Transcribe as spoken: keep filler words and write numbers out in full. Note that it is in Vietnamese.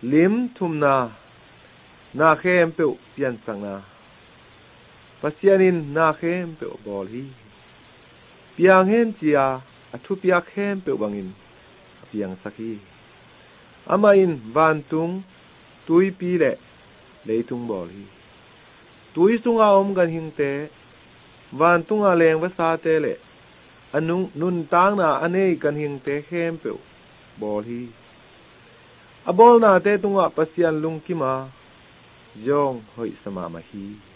lim thum na na khem pe pian sang na pasianin na khem pe bol hi piang hen chia athu pia khem pe bangin piang sakhi amain van tung tui pi le leitung bol hi tui sunga om gan hing te van tunga leng va sa te le anung nun tang na anei kan hing te khem pe bol hi abol na te tunga pasian lung kima yong hoi sama ma hi